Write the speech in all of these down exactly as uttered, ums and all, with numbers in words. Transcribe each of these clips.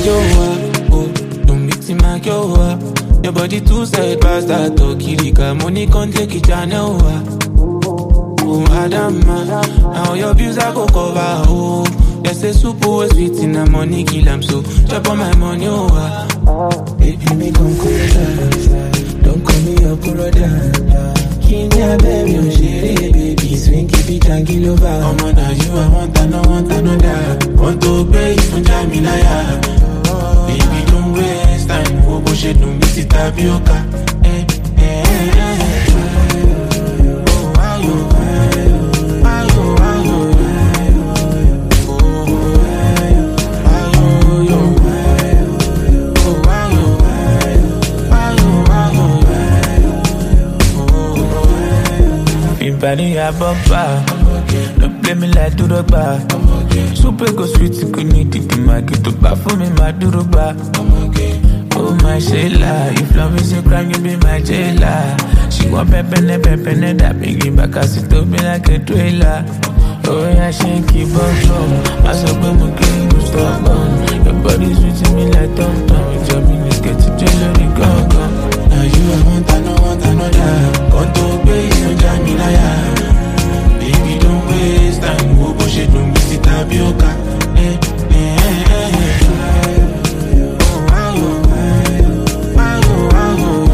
yo, oh, don't mix in my yo, your body too sad, past that talkie, Rika, money can't take it, I know, oh, Adama, now your views I go cover, oh, they say super was sweet in the money, kill, I'm so, chop on my money, oh, baby, me come cool down, don't call me up, cool down. Kinya baby, oh shitty baby, swing keep it tranquil over. Oh man, you I want, I no want another. Want to pay from Jamilaya. Baby, don't waste time. Oh, go shit, don't miss it, tapioca. Eh, eh, eh, eh. Oh, ayo, ayo, ayo, ayo. Body a bumper, don't play me like Duroba. Super go sweet, you could need it to make it to bar for me, my Duroba. Oh my Sheila, if love is a crime, you be my jailer. She want pepene, pepene, that biggie back, I sit to me like a trailer. Oh yeah, she keep on from, I saw when we getting you stop on. Your body's sweet me like Tom Tom, you tell me let's get to jail, go go. Now you I want, I no want another. Want to pay from Jamilaya. Baby, don't waste time. Go go shit, don't miss it, tapioca. Eh, eh, eh, eh. Oh, ayo, ayo, ayo, ayo.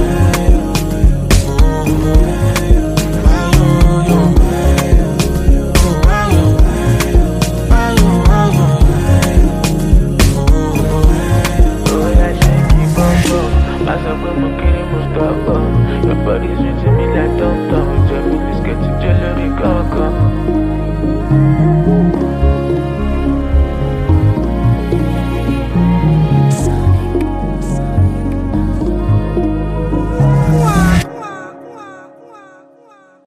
Oh, ayo, yo. Oh, ayo, ayo, ayo. Oh, yeah, she keep on going. I saw when we getting you stop on. Your body's sweet to me like Tom Tom, you tell me let's get to jail, go go.